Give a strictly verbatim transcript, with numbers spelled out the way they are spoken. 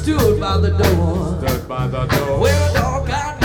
stood by the door. Stood by the door. Where a dog got